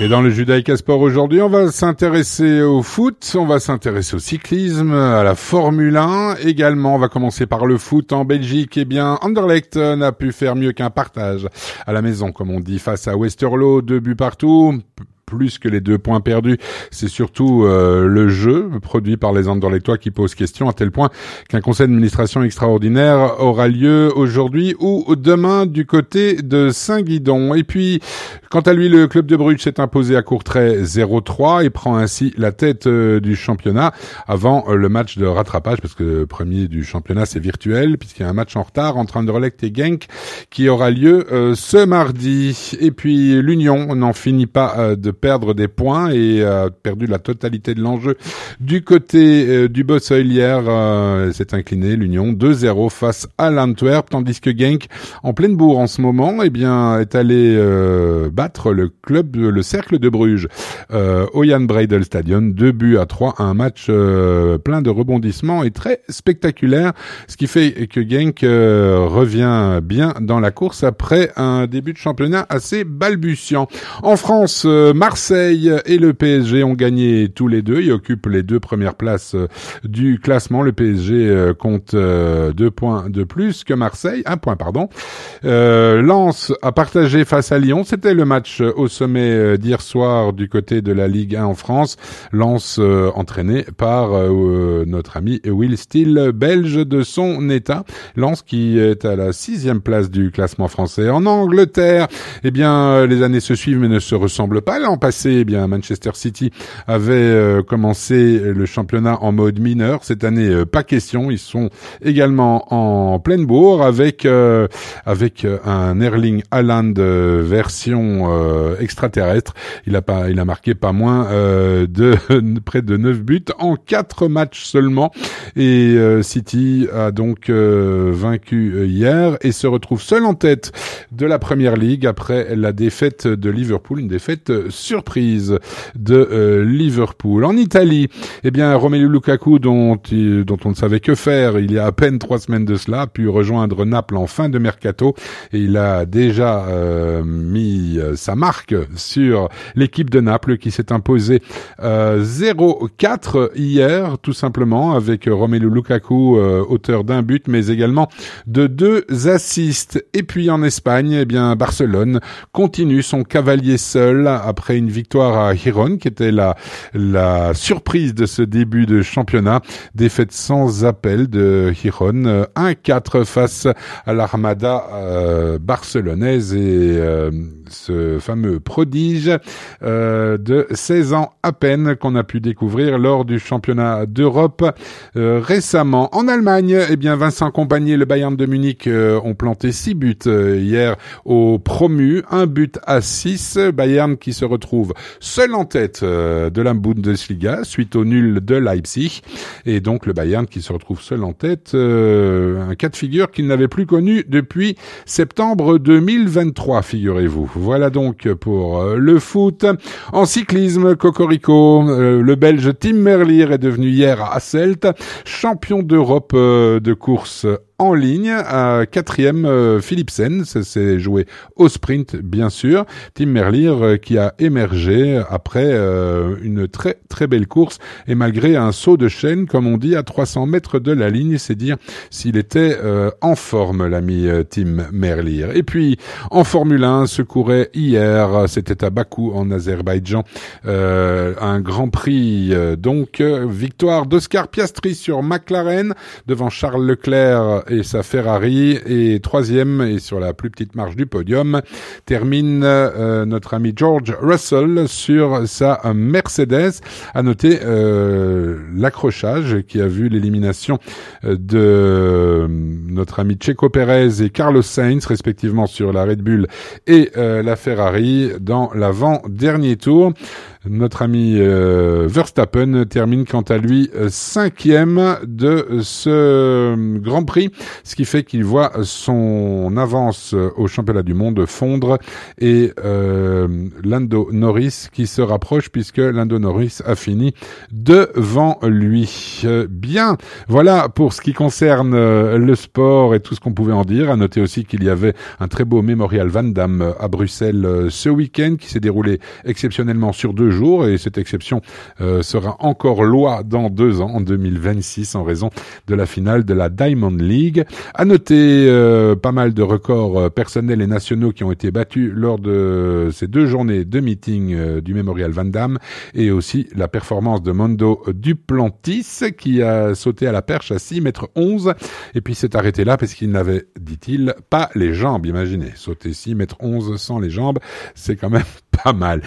Et dans le Judaïka Sport aujourd'hui, on va s'intéresser au foot, on va s'intéresser au cyclisme, à la Formule 1 également. On va commencer par le foot en Belgique. Eh bien, Anderlecht n'a pu faire mieux qu'un partage à la maison, comme on dit, face à Westerlo, 2 buts partout. Plus que les 2 points perdus, c'est surtout le jeu produit par les Anderlechtois qui pose question, à tel point qu'un conseil d'administration extraordinaire aura lieu aujourd'hui ou demain du côté de Saint-Guidon. Et puis, quant à lui, le club de Bruges s'est imposé à Courtrai 0-3 et prend ainsi la tête du championnat avant le match de rattrapage, parce que le premier du championnat c'est virtuel, puisqu'il y a un match en retard entre Anderlecht et Genk qui aura lieu ce mardi. Et puis l'Union n'en finit pas de perdre des points et a perdu la totalité de l'enjeu du côté du Bosseuil hier. S'est incliné l'Union 2-0 face à l'Antwerp, tandis que Genk, en pleine bourre en ce moment, eh bien est allé battre le Cercle de Bruges au Jan Breydel Stadion, 2-3, un match plein de rebondissements et très spectaculaire, ce qui fait que Genk revient bien dans la course après un début de championnat assez balbutiant. En France, Marseille et le PSG ont gagné tous les deux. Ils occupent les 2 premières places du classement. Le PSG compte 2 points de plus que Marseille. 1 point, pardon. Lens a partagé face à Lyon. C'était le match au sommet d'hier soir du côté de la Ligue 1 en France. Lens entraîné par notre ami Will Steele, belge de son état. Lens qui est à la 6e place du classement français. En Angleterre, eh bien, les années se suivent mais ne se ressemblent pas. L'an passé, eh bien, Manchester City avait commencé le championnat en mode mineur. Cette année, pas question. Ils sont également en pleine bourre avec un Erling Haaland version extraterrestre. Il a marqué pas moins de près de 9 buts en 4 matchs seulement. Et City a donc vaincu hier et se retrouve seul en tête de la Premier League après la défaite de Liverpool, une défaite surprise de Liverpool. En Italie, eh bien Romelu Lukaku, dont on ne savait que faire il y a à peine 3 semaines de cela, a pu rejoindre Naples en fin de mercato et il a déjà mis sa marque sur l'équipe de Naples qui s'est imposée 0-4 hier, tout simplement, avec Romelu Lukaku auteur d'un but mais également de 2 assists. Et puis en Espagne, eh bien Barcelone continue son cavalier seul après une victoire à Gijón qui était la surprise de ce début de championnat. Défaite sans appel de Gijón 1-4 face à l'Armada barcelonaise et ce fameux prodige de 16 ans à peine qu'on a pu découvrir lors du championnat d'Europe récemment. En Allemagne, eh bien Vincent Kompany et le Bayern de Munich ont planté 6 buts hier au promu, 1 but à 6. Bayern qui se retrouve seul en tête de la Bundesliga suite au nul de Leipzig et donc le Bayern qui se retrouve seul en tête, un cas de figure qu'il n'avait plus connu depuis septembre 2023, figurez-vous. Voilà donc pour le foot. En cyclisme, Cocorico, le Belge Tim Merlier est devenu hier à Hasselt champion d'Europe de course en ligne. À 4e, Philipsen, ça s'est joué au sprint, bien sûr. Tim Merlier qui a émergé après une très très belle course et malgré un saut de chaîne, comme on dit, à 300 mètres de la ligne, c'est dire s'il était en forme, l'ami Tim Merlier. Et puis, en Formule 1, se courait hier, c'était à Bakou, en Azerbaïdjan, un Grand Prix, donc victoire d'Oscar Piastri sur McLaren devant Charles Leclerc et sa Ferrari, et 3e et sur la plus petite marge du podium termine notre ami George Russell sur sa Mercedes. À noter l'accrochage qui a vu l'élimination de notre ami Checo Pérez et Carlos Sainz respectivement sur la Red Bull et la Ferrari dans l'avant-dernier tour. Notre ami Verstappen termine quant à lui 5e de ce Grand Prix, ce qui fait qu'il voit son avance au championnat du monde fondre et Lando Norris qui se rapproche puisque Lando Norris a fini devant lui. Bien, voilà pour ce qui concerne le sport et tout ce qu'on pouvait en dire. À noter aussi qu'il y avait un très beau mémorial Van Damme à Bruxelles ce week-end qui s'est déroulé exceptionnellement sur 2 jours et cette exception sera encore loi dans 2 ans, en 2026, en raison de la finale de la Diamond League. À noter pas mal de records personnels et nationaux qui ont été battus lors de ces 2 journées de meeting du mémorial Van Damme et aussi la performance de Mondo Duplantis qui a sauté à la perche à 6,11 m et puis s'est arrêté là parce qu'il n'avait, dit-il, pas les jambes. Imaginez, sauter 6,11 m sans les jambes, c'est quand même pas mal.